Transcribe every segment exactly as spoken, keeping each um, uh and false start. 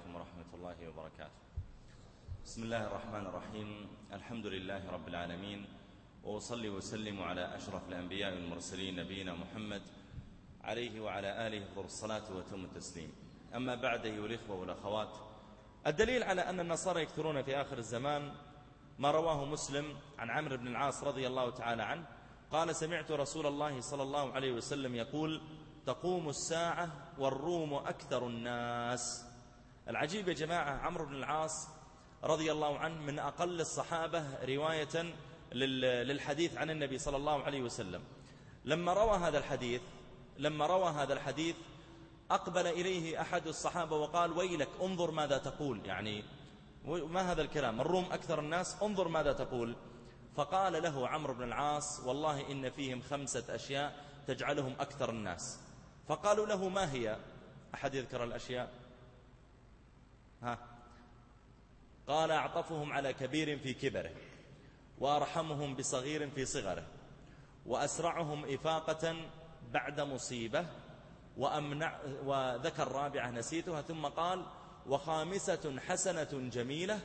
عليكم ورحمة الله وبركاته. بسم الله الرحمن الرحيم. الحمد لله رب العالمين، وأصلي وسلم على أشرف الأنبياء والمرسلين نبينا محمد عليه وعلى آله أفضل الصلاة وأتم التسليم. أما بعد أيها الإخوة والأخوات، الدليل على أن النصارى يكثرون في آخر الزمان ما رواه مسلم عن عمرو بن العاص رضي الله تعالى عنه قال: سمعت رسول الله صلى الله عليه وسلم يقول: تقوم الساعة والروم أكثر الناس. العجيب يا جماعة، عمرو بن العاص رضي الله عنه من أقل الصحابة رواية للحديث عن النبي صلى الله عليه وسلم. لما روى هذا الحديث لما روى هذا الحديث أقبل إليه أحد الصحابة وقال: ويلك، انظر ماذا تقول، يعني ما هذا الكلام؟ الروم أكثر الناس، انظر ماذا تقول. فقال له عمرو بن العاص: والله إن فيهم خمسة أشياء تجعلهم أكثر الناس. فقالوا له: ما هي؟ أحد يذكر الأشياء؟ ها؟ قال: أعطفهم على كبير في كبره، وأرحمهم بصغير في صغره، وأسرعهم إفاقة بعد مصيبة، وأمنع وذكر رابعة نسيتها، ثم قال: وخامسة حسنة جميلة،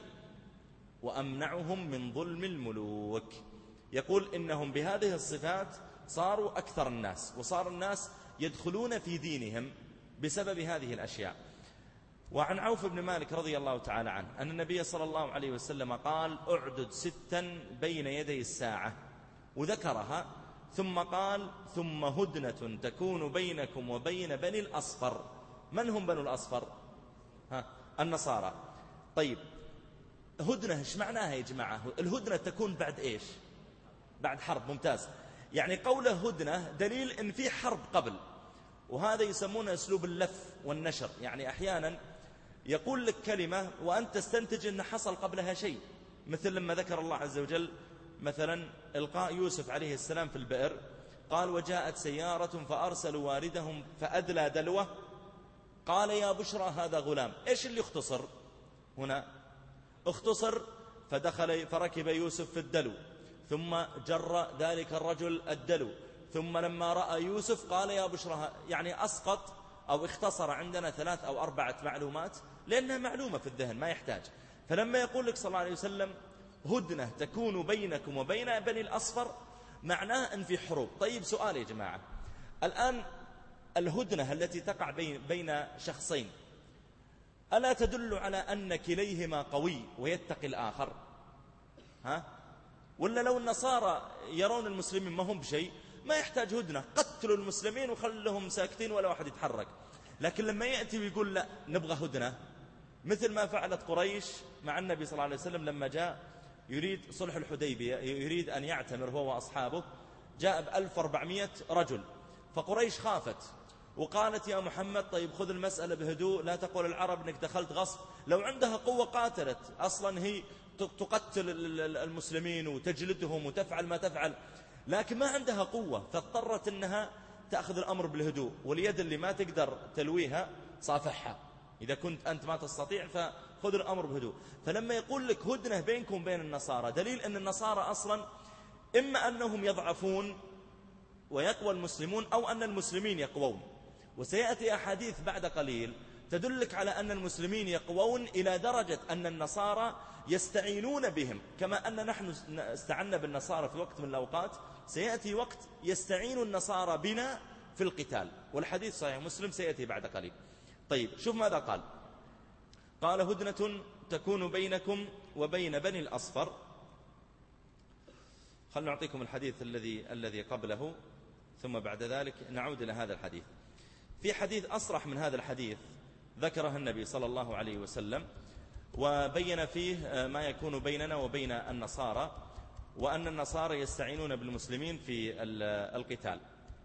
وأمنعهم من ظلم الملوك. يقول إنهم بهذه الصفات صاروا أكثر الناس، وصار الناس يدخلون في دينهم بسبب هذه الأشياء. وعن عوف بن مالك رضي الله تعالى عنه أن النبي صلى الله عليه وسلم قال: أعدد ستا بين يدي الساعة، وذكرها، ثم قال: ثم هدنة تكون بينكم وبين بني الأصفر. من هم بنو الأصفر؟ ها؟ النصارى. طيب، هدنة ايش معناها يا جماعة؟ الهدنة تكون بعد ايش؟ بعد حرب. ممتاز. يعني قوله هدنة دليل ان في حرب قبل، وهذا يسمونه اسلوب اللف والنشر. يعني احيانا يقول لك كلمة وانت تستنتج ان حصل قبلها شيء، مثل لما ذكر الله عز وجل مثلا القاء يوسف عليه السلام في البئر، قال: وجاءت سيارة فأرسلوا واردهم فأدلى دلوه، قال: يا بشرى هذا غلام. ايش اللي اختصر هنا؟ اختصر فدخل فركب يوسف في الدلو، ثم جر ذلك الرجل الدلو، ثم لما رأى يوسف قال: يا بشرى. يعني أسقط أو اختصر عندنا ثلاث أو أربعة معلومات لأنها معلومة في الذهن ما يحتاج. فلما يقول لك صلى الله عليه وسلم هدنة تكون بينكم وبين بني الأصفر، معناه أن في حروب. طيب، سؤال يا جماعة، الآن الهدنة التي تقع بين, بين شخصين ألا تدل على أن كليهما قوي ويتقي الآخر؟ ها؟ ولا لو النصارى يرون المسلمين ما هم بشيء ما يحتاج هدنة، قتلوا المسلمين وخلهم ساكتين ولا واحد يتحرك. لكن لما يأتي ويقول لا نبغى هدنة، مثل ما فعلت قريش مع النبي صلى الله عليه وسلم لما جاء يريد صلح الحديبية، يريد أن يعتمر هو وأصحابه، جاء بألف وأربعمائة رجل. فقريش خافت وقالت: يا محمد، طيب خذ المسألة بهدوء، لا تقول العرب أنك دخلت غصب. لو عندها قوة قاتلت، أصلا هي تقتل المسلمين وتجلدهم وتفعل ما تفعل، لكن ما عندها قوة، فاضطرت أنها تأخذ الأمر بالهدوء، واليد اللي ما تقدر تلويها صافحها. إذا كنت أنت ما تستطيع فخذ الأمر بهدوء. فلما يقول لك هدنة بينكم وبين النصارى، دليل أن النصارى أصلا إما أنهم يضعفون ويقوى المسلمون، أو أن المسلمين يقوون. وسيأتي أحاديث بعد قليل تدلك على أن المسلمين يقوون إلى درجة أن النصارى يستعينون بهم، كما أن نحن استعنا بالنصارى في وقت من الأوقات، سيأتي وقت يستعين النصارى بنا في القتال، والحديث صحيح مسلم سيأتي بعد قليل. طيب، شوف ماذا قال. قال: هدنة تكون بينكم وبين بني الأصفر. خلنا نعطيكم الحديث الذي الذي قبله، ثم بعد ذلك نعود إلى هذا الحديث. في حديث أصرح من هذا الحديث ذكره النبي صلى الله عليه وسلم، وبين فيه ما يكون بيننا وبين النصارى، وأن النصارى يستعينون بالمسلمين في القتال.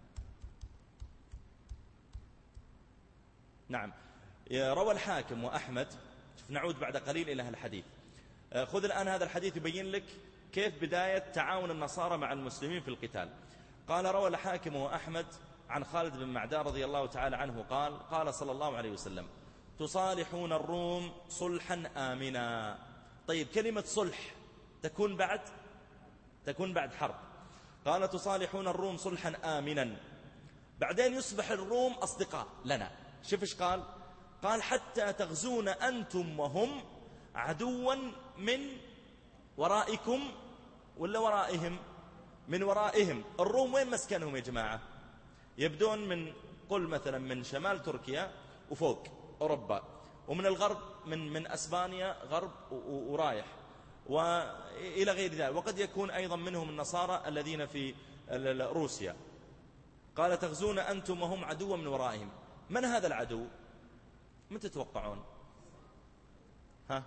نعم، روى الحاكم وأحمد. نعود بعد قليل إلى الحديث. خذ الآن هذا الحديث يبين لك كيف بداية تعاون النصارى مع المسلمين في القتال. قال: روى الحاكم وأحمد عن خالد بن معدان رضي الله تعالى عنه قال: قال صلى الله عليه وسلم: تصالحون الروم صلحا آمنا. طيب، كلمة صلح تكون بعد تكون بعد حرب. قال: تصالحون الروم صلحا آمنا. بعدين يصبح الروم أصدقاء لنا. شوف إيش قال: قال حتى تغزون أنتم وهم عدوا من ورائكم ولا ورائهم؟ من ورائهم. الروم وين مسكنهم يا جماعة؟ يبدون من قل مثلا من شمال تركيا وفوق أوروبا، ومن الغرب من من أسبانيا غرب ورايح وإلى غير ذلك، وقد يكون أيضا منهم النصارى الذين في روسيا. قال تغزون أنتم وهم عدوا من ورائهم. من هذا العدو؟ من تتوقعون؟ ها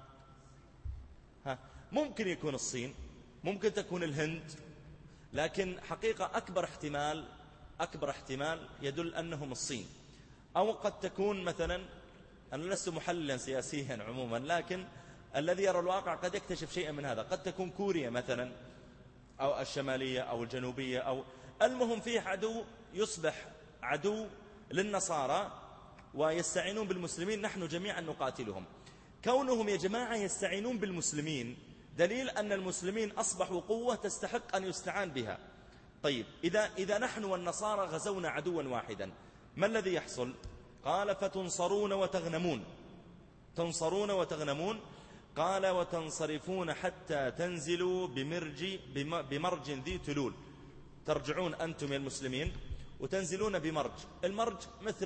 ها ممكن يكون الصين، ممكن تكون الهند، لكن حقيقة أكبر احتمال أكبر احتمال يدل أنهم الصين. أو قد تكون مثلا، أنا لست محللا سياسيا عموما، لكن الذي يرى الواقع قد يكتشف شيئا من هذا. قد تكون كوريا مثلا، أو الشمالية أو الجنوبية، أو المهم فيه عدو يصبح عدو للنصارى ويستعينون بالمسلمين، نحن جميعا نقاتلهم. كونهم يا جماعة يستعينون بالمسلمين دليل أن المسلمين أصبحوا قوة تستحق أن يستعان بها. طيب إذا, إذا نحن والنصارى غزونا عدوا واحدا، ما الذي يحصل؟ قال فتنصرون وتغنمون. تنصرون وتغنمون. قال وتنصرفون حتى تنزلوا بمرج, بمرج ذي تلول. ترجعون أنتم يا المسلمين وتنزلون بمرج. المرج مثل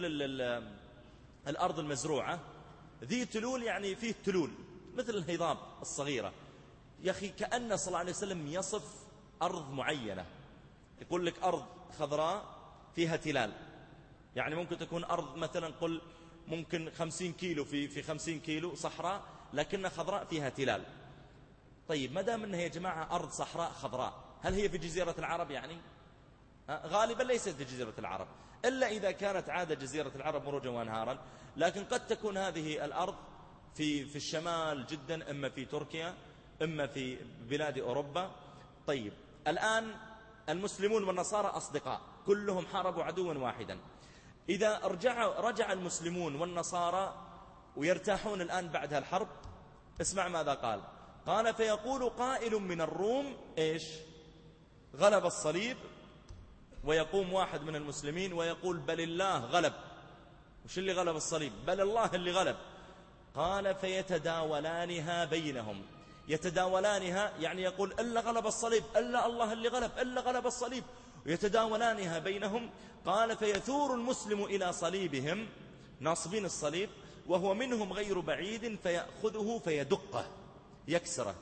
الأرض المزروعة، ذي تلول يعني فيه تلول مثل الهضاب الصغيرة. يا أخي كأن صلى الله عليه وسلم يصف أرض معينة، يقول لك أرض خضراء فيها تلال، يعني ممكن تكون أرض مثلا قل ممكن خمسين كيلو في في خمسين كيلو صحراء، لكنها خضراء فيها تلال. طيب ما دام أنها يا جماعة أرض صحراء خضراء، هل هي في جزيرة العرب؟ يعني غالبا ليست في جزيرة العرب، إلا إذا كانت عادة جزيرة العرب مروجا وانهارا. لكن قد تكون هذه الأرض في في الشمال جدا، إما في تركيا إما في بلاد أوروبا. طيب الآن المسلمون والنصارى أصدقاء، كلهم حاربوا عدوا واحدا. إذا رجع, رجع المسلمون والنصارى ويرتاحون الآن بعد الحرب، اسمع ماذا قال. قال فيقول قائل من الروم إيش؟ غلب الصليب. ويقوم واحد من المسلمين ويقول بل الله غلب. وش اللي غلب الصليب؟ بل الله اللي غلب. قال فيتداولانها بينهم. يتداولانها يعني يقول إلا غلب الصليب، إلا الله اللي غلب، إلا غلب الصليب، ويتداولانها بينهم. قال فيثور المسلم إلى صليبهم، ناصبين الصليب، وهو منهم غير بعيد، فيأخذه فيدقه يكسره.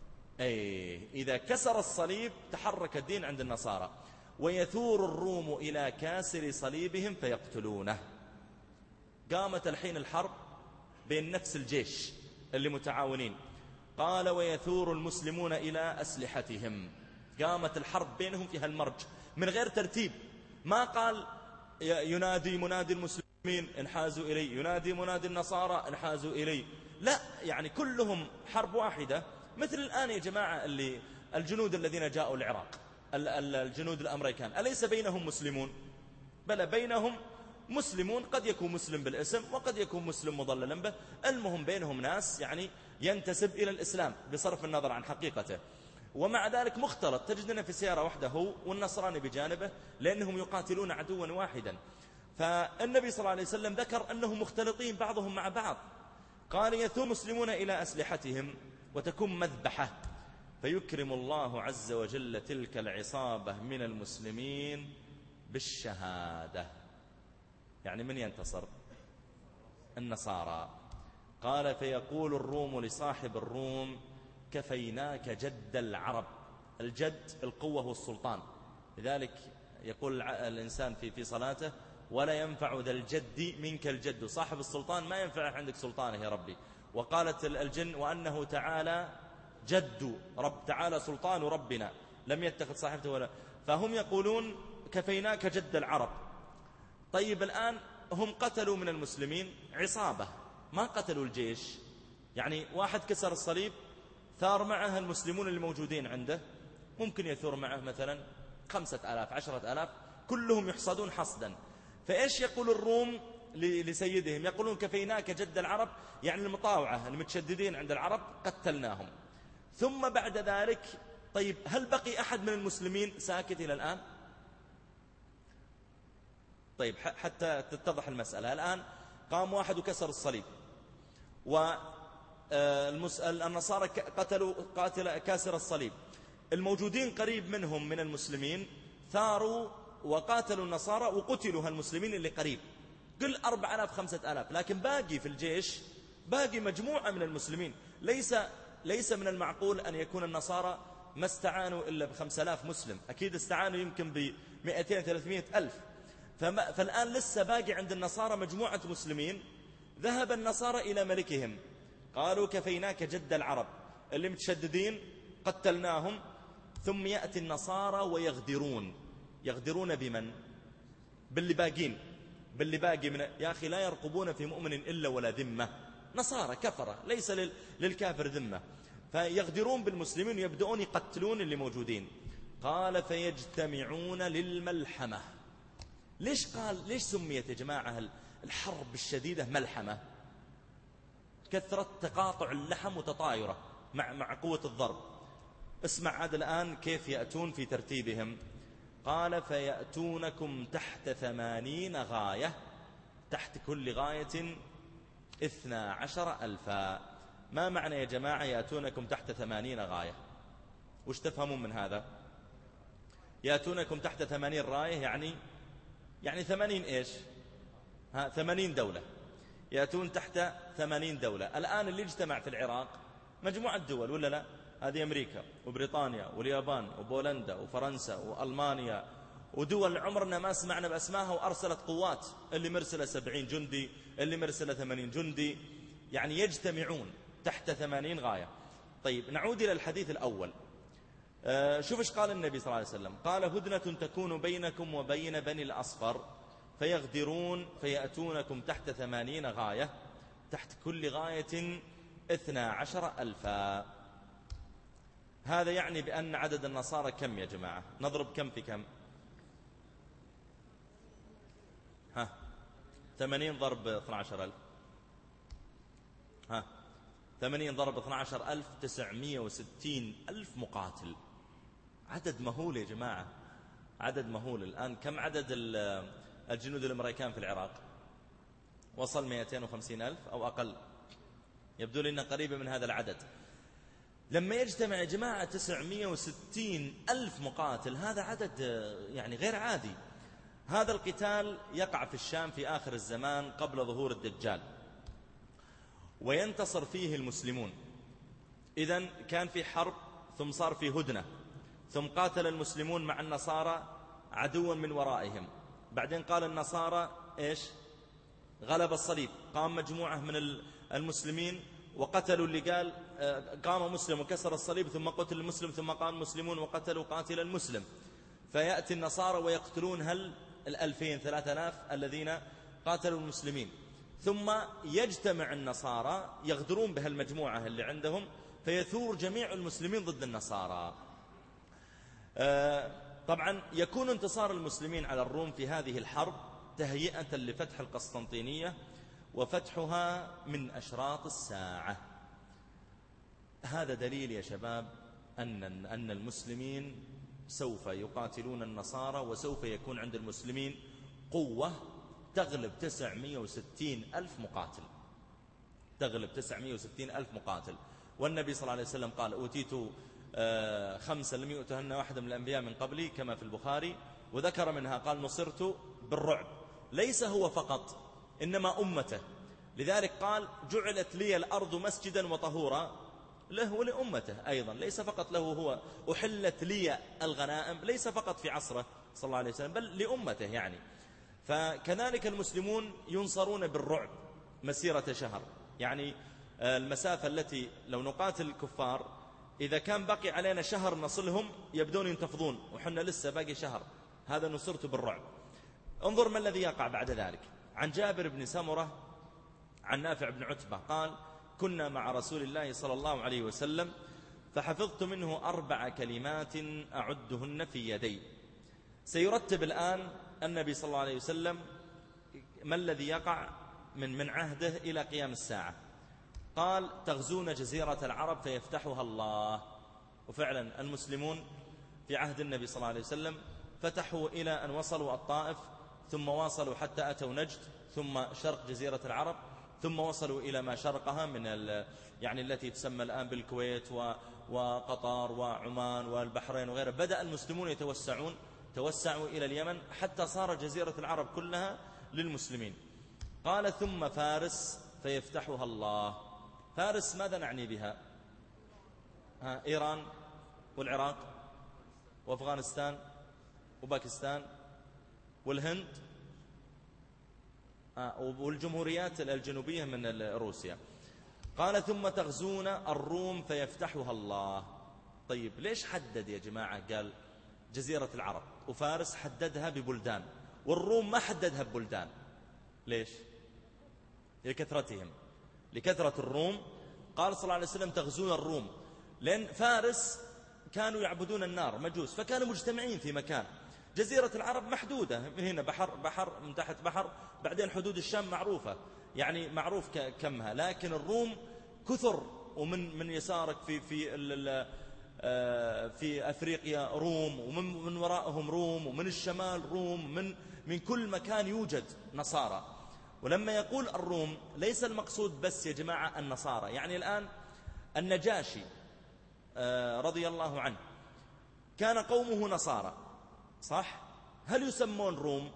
أي إذا كسر الصليب تحرك الدين عند النصارى. ويثور الروم إلى كاسر صليبهم فيقتلونه. قامت الحين الحرب بين نفس الجيش اللي متعاونين. قال ويثور المسلمون إلى أسلحتهم. قامت الحرب بينهم في هالمرج من غير ترتيب. ما قال ينادي منادي المسلمين انحازوا إلي، ينادي منادي النصارى انحازوا إلي، لا، يعني كلهم حرب واحدة. مثل الآن يا جماعة اللي الجنود الذين جاءوا العراق، الجنود الأمريكان، أليس بينهم مسلمون؟ بل بينهم مسلمون، قد يكون مسلم بالاسم وقد يكون مسلم مضللا به، المهم بينهم ناس يعني ينتسب إلى الإسلام بصرف النظر عن حقيقته، ومع ذلك مختلط. تجدنا في سيارة واحدة هو والنصراني بجانبه، لأنهم يقاتلون عدوا واحدا. فالنبي صلى الله عليه وسلم ذكر أنهم مختلطين بعضهم مع بعض. قال يثور المسلمون إلى أسلحتهم وتكون مذبحة، فيكرم الله عز وجل تلك العصابة من المسلمين بالشهادة. يعني من ينتصر؟ النصارى. قال فيقول الروم لصاحب الروم كفيناك جد العرب. الجد القوة والسلطان، لذلك يقول الإنسان في في صلاته ولا ينفع ذا الجد منك الجد. صاحب السلطان ما ينفع عندك سلطانه يا ربي. وقالت الجن وأنه تعالى جد رب، تعالى سلطان ربنا لم يتخذ صاحبته ولا. فهم يقولون كفيناك جد العرب. طيب الآن هم قتلوا من المسلمين عصابة، ما قتلوا الجيش. يعني واحد كسر الصليب، ثار معه المسلمون اللي موجودين عنده، ممكن يثور معه مثلا خمسة آلاف عشرة آلاف، كلهم يحصدون حصدا. فإيش يقول الروم لسيدهم؟ يقولون كفيناك جد العرب، يعني المطاوعة المتشددين عند العرب قتلناهم. ثم بعد ذلك طيب هل بقي أحد من المسلمين ساكت إلى الآن؟ طيب حتى تتضح المسألة الآن، قام واحد وكسر الصليب، والنصارى قتلوا قاتل كاسر الصليب، الموجودين قريب منهم من المسلمين ثاروا وقاتلوا النصارى وقتلوا هالمسلمين اللي قريب، قل أربع آلاف خمسة آلاف، لكن باقي في الجيش باقي مجموعة من المسلمين. ليس ليس من المعقول أن يكون النصارى ما استعانوا إلا بخمس آلاف مسلم، أكيد استعانوا يمكن بمئتين ثلاثمائة ألف. فالآن لسه باقي عند النصارى مجموعة مسلمين. ذهب النصارى إلى ملكهم قالوا كفيناك جد العرب، اللي متشددين قتلناهم. ثم يأتي النصارى ويغدرون. يغدرون بمن؟ باللي باقين، باللي باقي من يا أخي لا يرقبون في مؤمن إلا ولا ذمة، نصارى كفرة ليس للكافر ذمة، فيغدرون بالمسلمين ويبدأون يقتلون اللي موجودين. قال فيجتمعون للملحمة. ليش قال ليش سميت يا جماعة الحرب الشديدة ملحمة؟ كثرة تقاطع اللحم وتطايره مع مع قوة الضرب. اسمع عاد الآن كيف يأتون في ترتيبهم. قال فيأتونكم تحت ثمانين غاية، تحت كل غاية اثنا عشر ألفا. ما معنى يا جماعة يأتونكم تحت ثمانين غاية؟ وش تفهمون من هذا؟ يأتونكم تحت ثمانين راية يعني يعني ثمانين إيش؟ ها ثمانين دولة، يأتون تحت ثمانين دولة. الآن اللي اجتمع في العراق مجموعة دول ولا لا؟ هذه أمريكا وبريطانيا واليابان وبولندا وفرنسا وألمانيا ودول عمرنا ما سمعنا بأسمائها، وأرسلت قوات، اللي مرسلة سبعين جندي، اللي مرسلة ثمانين جندي، يعني يجتمعون تحت ثمانين غاية. طيب نعود إلى الحديث الأول. آه شوف ايش قال النبي صلى الله عليه وسلم. قال هدنة تكون بينكم وبين بني الأصفر فيغدرون فيأتونكم تحت ثمانين غاية، تحت كل غاية اثنا عشر ألفا. هذا يعني بأن عدد النصارى كم يا جماعة؟ نضرب كم في كم؟ ها ثمانين ضرب اثنا عشر ألف، ها ثمانين ضرب اثنا عشر ألف تسعمائة وستين ألف مقاتل. عدد مهول يا جماعة، عدد مهول. الآن كم عدد الجنود الأمريكان في العراق؟ وصل مئتين وخمسين ألف أو أقل، يبدو لنا قريبة من هذا العدد. لما يجتمع يا جماعة تسعمائة وستين ألف مقاتل، هذا عدد يعني غير عادي. هذا القتال يقع في الشام في آخر الزمان قبل ظهور الدجال، وينتصر فيه المسلمون. إذن كان في حرب، ثم صار في هدنة، ثم قاتل المسلمون مع النصارى عدوا من ورائهم. بعدين قال النصارى إيش؟ غلب الصليب. قام مجموعة من المسلمين وقتلوا اللي قال قام مسلم وكسر الصليب، ثم قتل المسلم، ثم قام المسلمون وقتلوا قاتل المسلم. فيأتي النصارى ويقتلون هل الألفين ثلاثة آلاف الذين قاتلوا المسلمين. ثم يجتمع النصارى يغدرون بهالمجموعة اللي عندهم، فيثور جميع المسلمين ضد النصارى. طبعا يكون انتصار المسلمين على الروم في هذه الحرب تهيئة لفتح القسطنطينية، وفتحها من أشراط الساعة. هذا دليل يا شباب أن أن المسلمين سوف يقاتلون النصارى، وسوف يكون عند المسلمين قوة تغلب تسعمائة وستين ألف مقاتل، تغلب تسعمائة وستين ألف مقاتل. والنبي صلى الله عليه وسلم قال أوتيت خمسة لم يؤتهن واحد من الأنبياء من قبلي كما في البخاري، وذكر منها قال نصرت بالرعب. ليس هو فقط إنما أمته، لذلك قال جعلت لي الأرض مسجدا وطهورا له ولأمته أيضا، ليس فقط له هو. أحلت لي الغنائم ليس فقط في عصره صلى الله عليه وسلم، بل لأمته يعني. فكذلك المسلمون ينصرون بالرعب مسيرة شهر، يعني المسافة التي لو نقاتل الكفار إذا كان بقي علينا شهر نصلهم يبدون ينتفضون، وحنا لسه باقي شهر، هذا نصرت بالرعب. انظر ما الذي يقع بعد ذلك. عن جابر بن سمرة عن نافع بن عتبة قال كنا مع رسول الله صلى الله عليه وسلم فحفظت منه أربع كلمات أعدهن في يدي. سيرتب الآن النبي صلى الله عليه وسلم ما الذي يقع من من عهده إلى قيام الساعة. قال تغزون جزيرة العرب فيفتحها الله. وفعلا المسلمون في عهد النبي صلى الله عليه وسلم فتحوا إلى أن وصلوا الطائف، ثم واصلوا حتى أتوا نجد، ثم شرق جزيرة العرب، ثم وصلوا إلى ما شرقها من يعني التي تسمى الآن بالكويت وقطر وعمان والبحرين وغيرها. بدأ المسلمون يتوسعون، توسعوا إلى اليمن حتى صار جزيرة العرب كلها للمسلمين. قال ثم فارس فيفتحها الله. فارس ماذا نعني بها؟ ها، إيران والعراق وأفغانستان وباكستان والهند والجمهوريات الجنوبية من روسيا. قال ثم تغزون الروم فيفتحها الله. طيب ليش حدد يا جماعة؟ قال جزيرة العرب، وفارس حددها ببلدان، والروم ما حددها ببلدان. ليش؟ لكثرتهم، لكثرة الروم. قال صلى الله عليه وسلم تغزون الروم، لأن فارس كانوا يعبدون النار، مجوس، فكانوا مجتمعين في مكان. جزيرة العرب محدودة، من هنا بحر بحر من تحت بحر، بعدين حدود الشام معروفة، يعني معروف كمها. لكن الروم كثر، ومن من يسارك في في في أفريقيا روم، ومن من وراءهم روم، ومن الشمال روم، من من كل مكان يوجد نصارى. ولما يقول الروم ليس المقصود بس يا جماعة النصارى. يعني الآن النجاشي رضي الله عنه كان قومه نصارى، صح؟ هل يسمون روم؟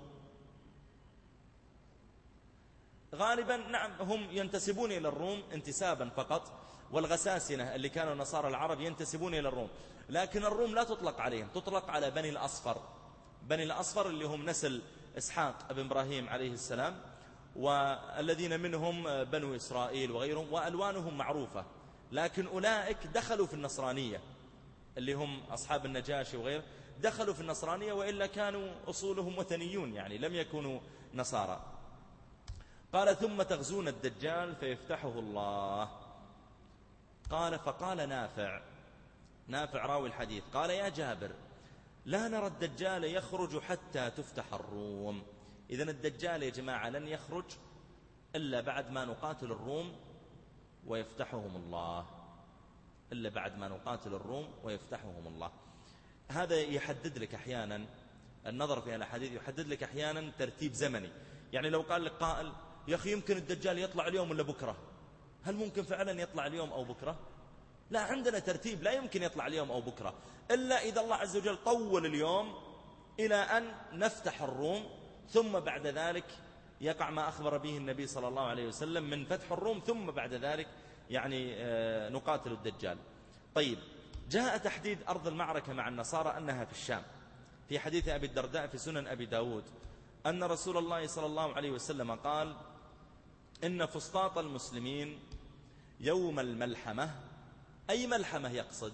غالبا نعم، هم ينتسبون إلى الروم انتسابا فقط، والغساسنة اللي كانوا نصارى العرب ينتسبون إلى الروم. لكن الروم لا تطلق عليهم، تطلق على بني الأصفر. بني الأصفر اللي هم نسل إسحاق بن إبراهيم عليه السلام، والذين منهم بنو إسرائيل وغيرهم، وألوانهم معروفة. لكن أولئك دخلوا في النصرانية، اللي هم أصحاب النجاشي وغيره، دخلوا في النصرانية، وإلا كانوا أصولهم وثنيون، يعني لم يكونوا نصارى. قال ثم تغزون الدجال فيفتحه الله. قال فقال نافع، نافع راوي الحديث، قال يا جابر لا نرى الدجال يخرج حتى تفتح الروم. إذن الدجال يا جماعة لن يخرج إلا بعد ما نقاتل الروم ويفتحهم الله، إلا بعد ما نقاتل الروم ويفتحهم الله. هذا يحدد لك أحيانا النظر في الأحاديث، يحدد لك أحيانا ترتيب زمني. يعني لو قال لك قائل يا أخي يمكن الدجال يطلع اليوم ولا بكرة، هل ممكن فعلا يطلع اليوم أو بكرة؟ لا، عندنا ترتيب، لا يمكن يطلع اليوم أو بكرة إلا إذا الله عز وجل طول اليوم إلى أن نفتح الروم، ثم بعد ذلك يقع ما أخبر به النبي صلى الله عليه وسلم من فتح الروم، ثم بعد ذلك يعني نقاتل الدجال. طيب، جاء تحديد أرض المعركة مع النصارى أنها في الشام، في حديث أبي الدرداء في سنن أبي داود أن رسول الله صلى الله عليه وسلم قال إن فسطاط المسلمين يوم الملحمة. أي ملحمة يقصد؟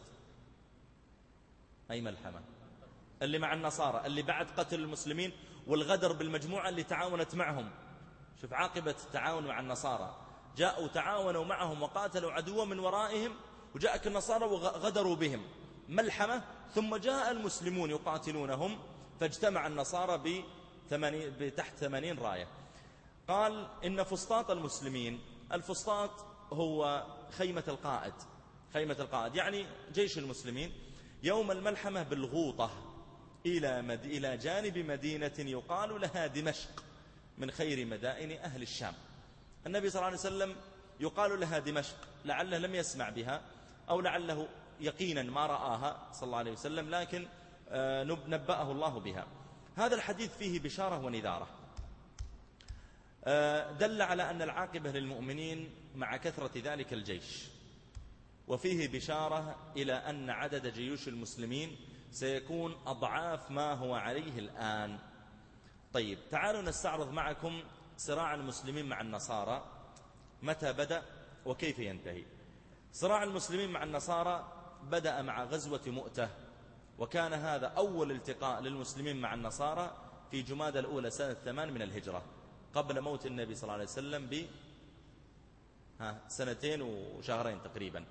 أي ملحمة؟ اللي مع النصارى، اللي بعد قتل المسلمين والغدر بالمجموعة اللي تعاونت معهم. شوف عاقبة التعاون مع النصارى، جاءوا تعاونوا معهم وقاتلوا عدوا من ورائهم، وجاءك النصارى وغدروا بهم، ملحمة. ثم جاء المسلمون يقاتلونهم، فاجتمع النصارى بتحت ثمانين راية. قال إن فسطاط المسلمين، الفسطاط هو خيمة القائد، خيمة القائد يعني جيش المسلمين، يوم الملحمة بالغوطة إلى, مد... إلى جانب مدينة يقال لها دمشق من خير مدائن أهل الشام. النبي صلى الله عليه وسلم يقال لها دمشق، لعله لم يسمع بها أو لعله يقينا ما رآها صلى الله عليه وسلم، لكن نبأه الله بها. هذا الحديث فيه بشارة ونذارة، دل على أن العاقبة للمؤمنين مع كثرة ذلك الجيش، وفيه بشارة إلى أن عدد جيوش المسلمين سيكون أضعاف ما هو عليه الآن. طيب، تعالوا نستعرض معكم صراع المسلمين مع النصارى متى بدأ وكيف ينتهي. صراع المسلمين مع النصارى بدأ مع غزوة مؤتة، وكان هذا أول التقاء للمسلمين مع النصارى في جمادى الأولى سنة ثمان من الهجرة، قبل موت النبي صلى الله عليه وسلم ب سنتين وشهرين تقريبا.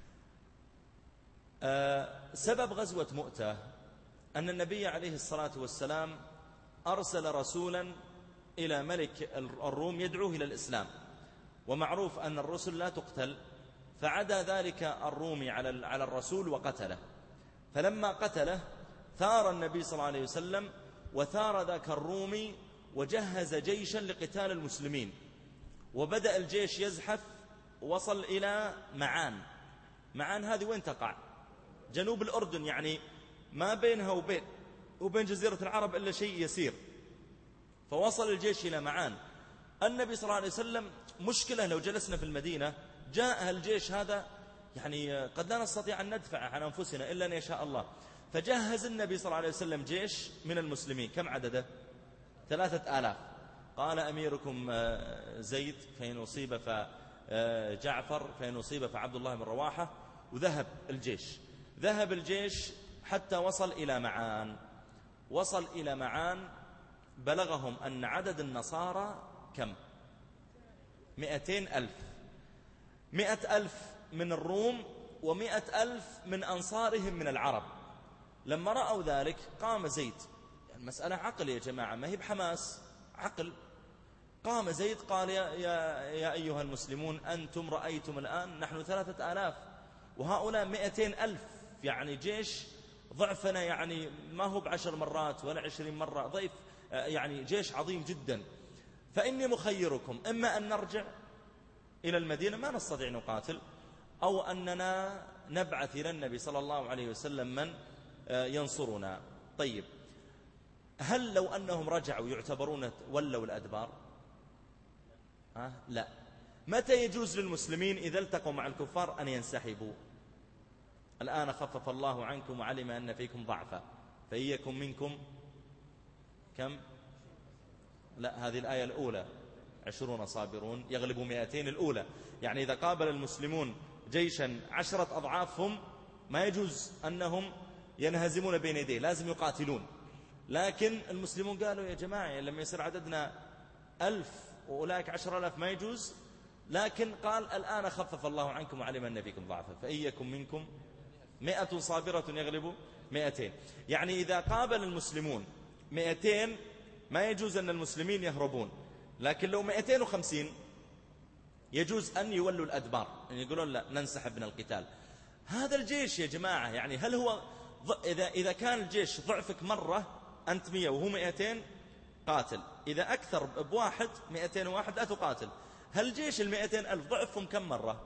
أه سبب غزوة مؤتة أن النبي عليه الصلاة والسلام أرسل رسولا إلى ملك الروم يدعوه إلى الإسلام، ومعروف أن الرسل لا تقتل، فعدا ذلك الرومي على على الرسول وقتله. فلما قتله ثار النبي صلى الله عليه وسلم وثار ذاك الرومي وجهز جيشا لقتال المسلمين، وبدأ الجيش يزحف، وصل إلى معان. معان هذه وين تقع؟ جنوب الأردن، يعني ما بينها وبين وبين جزيرة العرب إلا شيء يسير. فوصل الجيش إلى معان. النبي صلى الله عليه وسلم مشكلة لو جلسنا في المدينة جاء الجيش هذا، يعني قد لا نستطيع أن ندفع عن أنفسنا إلا أن يشاء الله. فجهز النبي صلى الله عليه وسلم جيش من المسلمين. كم عدده؟ ثلاثة آلاف. قال أميركم زيد فإن أصيب فجعفر، فإن أصيب فعبد الله بن رواحة. وذهب الجيش ذهب الجيش حتى وصل إلى معان. وصل إلى معان، بلغهم أن عدد النصارى كم؟ مئتين ألف. مئة ألف من الروم ومئة ألف من أنصارهم من العرب. لما رأوا ذلك قام زيد، يعني المسألة عقل يا جماعة، ما هي بحماس، عقل. قام زيد قال يا, يا, يا أيها المسلمون، أنتم رأيتم الآن نحن ثلاثة آلاف وهؤلاء مئتين ألف، يعني جيش ضعفنا، يعني ما هو بعشر مرات ولا عشرين مرة ضعف، يعني جيش عظيم جدا. فإني مخيركم، إما أن نرجع إلى المدينة ما نستطيع نقاتل، أو أننا نبعث إلى النبي صلى الله عليه وسلم من ينصرنا. طيب، هل لو أنهم رجعوا يعتبرون ولوا الأدبار؟ أه؟ لا. متى يجوز للمسلمين إذا التقوا مع الكفار أن ينسحبوا؟ الآن خفف الله عنكم وعلم أن فيكم ضعفا فإن يكن منكم كم؟ لا، هذه الآية الأولى، عشرون صابرون يغلبوا مئتين الأولى. يعني إذا قابل المسلمون جيشا عشرة أضعافهم ما يجوز أنهم ينهزمون بين يديه، لازم يقاتلون. لكن المسلمون قالوا يا جماعة لما يصير عددنا ألف وأولئك عشر ألاف ما يجوز. لكن قال الآن خفف الله عنكم وعلم أن فيكم ضعفا فإن يكن منكم مئة صابرة يغلبوا مئتين. يعني إذا قابل المسلمون مئتين ما يجوز أن المسلمين يهربون، لكن لو مئتين وخمسين يجوز أن يولوا الأدبار، يعني يقولون لا ننسحب من القتال. هذا الجيش يا جماعة، يعني هل هو إذا, إذا كان الجيش ضعفك مرة أنت مئة وهو مئتين قاتل، إذا أكثر بواحد مئتين وواحد لا تقاتل. هل جيش المئتين ألف ضعفهم كم مرة؟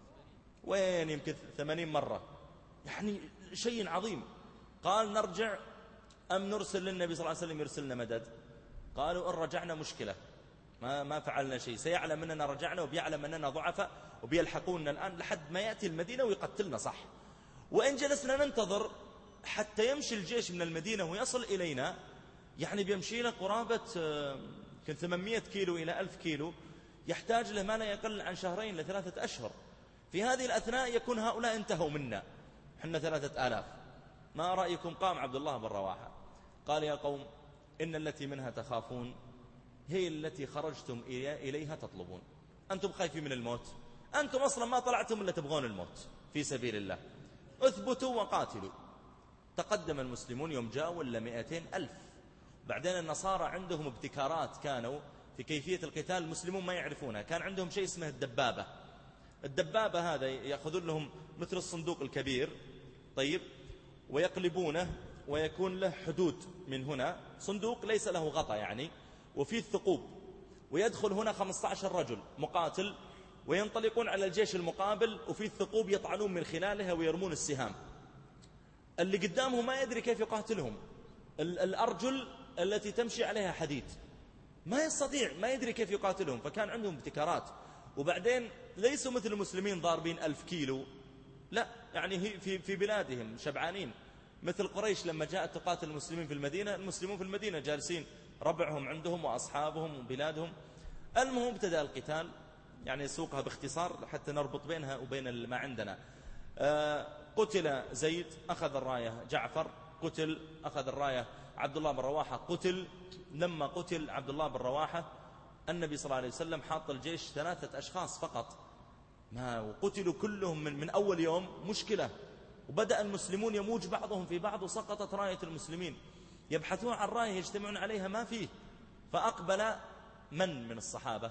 وين يمكن ثمانين مرة، يعني شيء عظيم. قال نرجع أم نرسل للنبي صلى الله عليه وسلم يرسلنا مدد؟ قالوا إن رجعنا مشكلة، ما, ما فعلنا شيء، سيعلم أننا رجعنا وبيعلم أننا ضعفاء وبيلحقوننا الآن لحد ما يأتي المدينة ويقتلنا صح. وإن جلسنا ننتظر حتى يمشي الجيش من المدينة ويصل إلينا، يعني بيمشي له قرابة كن ثمانمائة كيلو إلى ألف كيلو، يحتاج له ما لا يقل عن شهرين لثلاثة أشهر. في هذه الأثناء يكون هؤلاء انتهوا منا، حنا ثلاثة آلاف. ما رأيكم؟ قام عبد الله بن رواحة قال يا قوم إن التي منها تخافون هي التي خرجتم إليها تطلبون. أنتم خايفين من الموت، أنتم أصلا ما طلعتم إلا تبغون الموت في سبيل الله، اثبتوا وقاتلوا. تقدم المسلمون يوم جاءوا إلا مئتين ألف. بعدين النصارى عندهم ابتكارات كانوا في كيفية القتال المسلمون ما يعرفونها. كان عندهم شيء اسمه الدبابة. الدبابة هذا يأخذون لهم مثل الصندوق الكبير، طيب، ويقلبونه ويكون له حدود من هنا، صندوق ليس له غطاء يعني، وفيه الثقوب، ويدخل هنا خمسة عشر رجل مقاتل وينطلقون على الجيش المقابل، وفيه الثقوب يطعنون من خلالها ويرمون السهام. اللي قدامه ما يدري كيف يقاتلهم، الأرجل التي تمشي عليها حديد، ما يستطيع، ما يدري كيف يقاتلهم. فكان عندهم ابتكارات. وبعدين ليسوا مثل المسلمين ضاربين ألف كيلو، لا، يعني في في بلادهم شبعانين. مثل قريش لما جاءت تقاتل المسلمين في المدينة، المسلمون في المدينة جالسين ربعهم عندهم وأصحابهم وبلادهم. المهم ابتدأ القتال، يعني سوقها باختصار حتى نربط بينها وبين ما عندنا. آه قتل زيد أخذ الراية، جعفر قتل أخذ الراية، عبد الله بن رواحة قتل. لما قتل عبد الله بن رواحة النبي صلى الله عليه وسلم حاط الجيش ثلاثة أشخاص فقط، ما وقتلوا كلهم من, من أول يوم. مشكلة. وبدأ المسلمون يموج بعضهم في بعض، وسقطت راية المسلمين. يبحثون عن راية يجتمعون عليها ما فيه. فأقبل من من الصحابة؟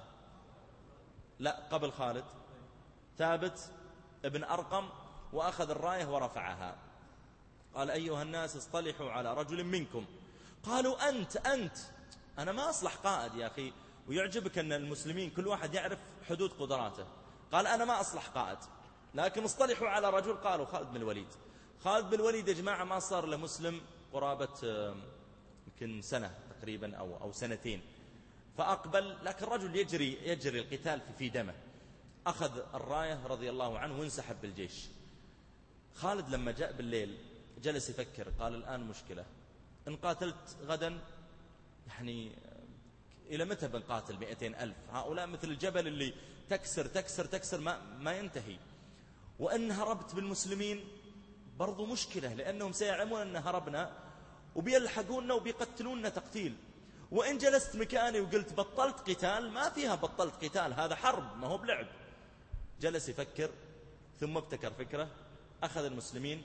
لا، قبل خالد، ثابت ابن أرقم، وأخذ الراية ورفعها. قال أيها الناس اصطلحوا على رجل منكم. قالوا أنت أنت أنا ما أصلح قائد يا أخي. ويعجبك أن المسلمين كل واحد يعرف حدود قدراته. قال أنا ما أصلح قائد، لكن اصطلحوا على رجل قالوا خالد بن الوليد. خالد بن الوليد يا جماعة ما صار له مسلم قرابة يمكن سنة تقريبا أو, أو سنتين، فأقبل، لكن رجل يجري, يجري القتال في دمه. أخذ الراية رضي الله عنه وانسحب بالجيش. خالد لما جاء بالليل جلس يفكر، قال الآن مشكلة، إن قاتلت غدا يعني إلى متى بنقاتل مئتين ألف؟ هؤلاء مثل الجبل اللي تكسر تكسر تكسر ما, ما ينتهي. وإن هربت بالمسلمين برضو مشكلة، لأنهم سيعلمون أن هربنا وبيلحقوننا وبيقتلوننا تقتيل. وإن جلست مكاني وقلت بطلت قتال، ما فيها بطلت قتال، هذا حرب ما هو بلعب. جلس يفكر ثم ابتكر فكرة، أخذ المسلمين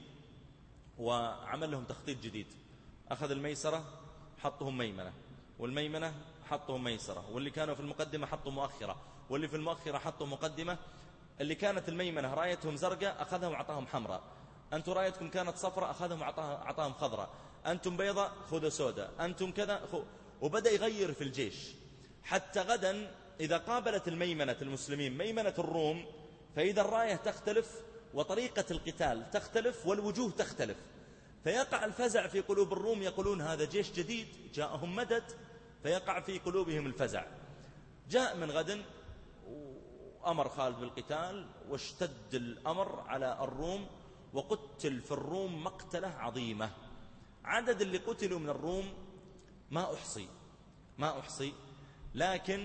وعمل لهم تخطيط جديد. أخذ الميسرة حطهم ميمنة، والميمنة حطهم ميسرة، واللي كانوا في المقدمة حطوا مؤخرة، واللي في المؤخرة حطوا مقدمة. اللي كانت الميمنة رايتهم زرقاء أخذهم وعطاهم حمراء، أنتم رايتكم كانت صفراء أخذهم وعطاهم خضراء، أنتم بيضاء خذوا سوداء، أنتم كذا خو... وبدأ يغير في الجيش، حتى غدا إذا قابلت الميمنة المسلمين ميمنة الروم، فإذا الراية تختلف وطريقة القتال تختلف والوجوه تختلف، فيقع الفزع في قلوب الروم، يقولون هذا جيش جديد جاءهم مدد، فيقع في قلوبهم الفزع. جاء من غد وأمر خالد بالقتال، واشتد الأمر على الروم، وقتل في الروم مقتلة عظيمة. عدد اللي قتلوا من الروم ما أحصي ما أحصي لكن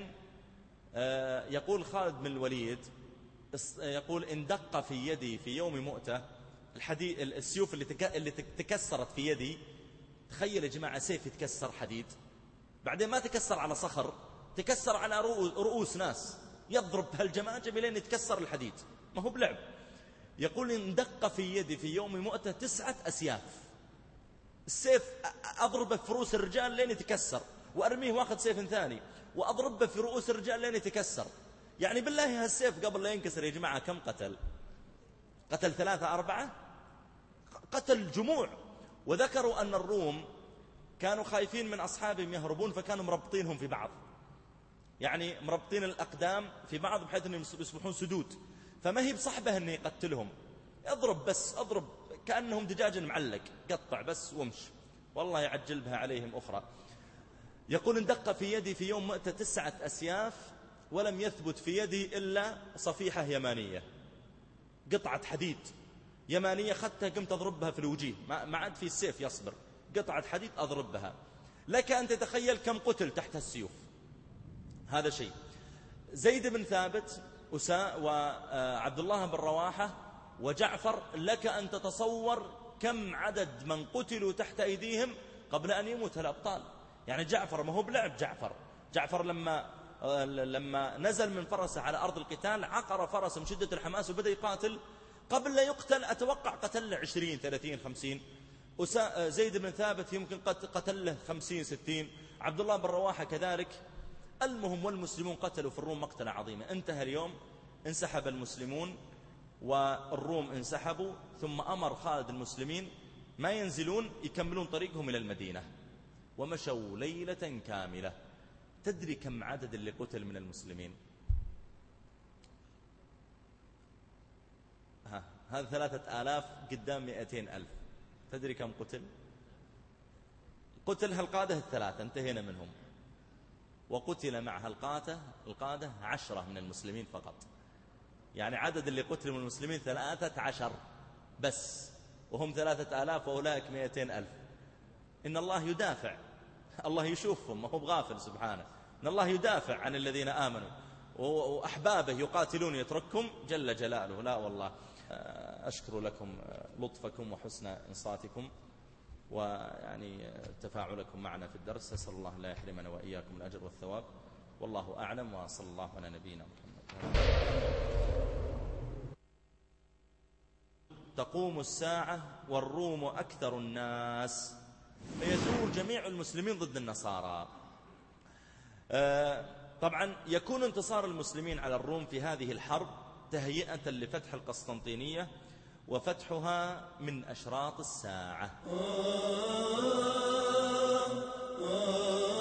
يقول خالد بن الوليد، يقول إن دق في يدي في يوم مؤتة الحديد، السيوف اللي اللي تكسرت في يدي. تخيل يا جماعة سيف يتكسر حديد، بعدين ما تكسر على صخر، تكسر على رؤوس ناس، يضرب بهالجماجم لين يتكسر الحديد، ما هو بلعب. يقول إن دق في يدي في يوم مؤتة تسعة أسياف، السيف أضربه في رؤوس الرجال لين يتكسر، وأرميه واخذ سيف ثاني وأضربه في رؤوس الرجال لين يتكسر. يعني بالله هالسيف قبل لا ينكسر يا جماعة كم قتل؟ قتل ثلاثة أربعة، قتل جموع. وذكروا أن الروم كانوا خايفين من أصحابهم يهربون، فكانوا مربطينهم في بعض، يعني مربطين الأقدام في بعض بحيث أنهم يصبحون سدود، فما هي بصحبه أن يقتلهم، اضرب بس اضرب كأنهم دجاج معلق، قطع بس وامش، والله يعجل بها عليهم أخرى. يقول إن دق في يدي في يوم مؤتة تسعة أسياف، ولم يثبت في يدي إلا صفيحة يمانية، قطعة حديد يمانية، خدتها قمت أضربها في الوجيه، ما عاد في السيف يصبر، قطعة حديد أضربها. لك أن تتخيل كم قتل تحت السيوف. هذا شيء. زيد بن ثابت وعبد الله بن رواحة وجعفر، لك أن تتصور كم عدد من قتلوا تحت أيديهم قبل أن يموت الأبطال. يعني جعفر ما هو بلعب، جعفر جعفر لما لما نزل من فرسه على أرض القتال عقر فرسه من شدة الحماس وبدأ يقاتل، قبل لا يقتل أتوقع قتل له عشرين ثلاثين خمسين. زيد بن ثابت يمكن قتل له خمسين ستين، عبد الله بن رواحة كذلك. المهم والمسلمون قتلوا في الروم مقتلة عظيمة. انتهى اليوم، انسحب المسلمون والروم انسحبوا، ثم أمر خالد المسلمين ما ينزلون، يكملون طريقهم إلى المدينة، ومشوا ليلة كاملة. تدري كم عدد اللي قتل من المسلمين؟ ها هذا ثلاثة آلاف قدام مئتين ألف، تدري كم قتل؟ قتل هالقادة الثلاثة انتهينا منهم، وقتل مع هالقادة القادة عشرة من المسلمين فقط. يعني عدد اللي قتل من المسلمين ثلاثة عشر بس، وهم ثلاثة آلاف وأولئك مئتين ألف. إن الله يدافع، الله يشوفهم ما هو بغافل سبحانه، إن الله يدافع عن الذين آمنوا، وأحبابه يقاتلون يتركهم جل جلاله. لا والله. أشكر لكم لطفكم وحسن إنصاتكم ويعني تفاعلكم معنا في الدرس. أسأل الله لا يحرمنا وإياكم الأجر والثواب، والله أعلم، وصلى الله على نبينا محمد. تقوم الساعة والروم أكثر الناس، فيثور جميع المسلمين ضد النصارى. طبعا يكون انتصار المسلمين على الروم في هذه الحرب تهيئة لفتح القسطنطينية، وفتحها من أشراط الساعة.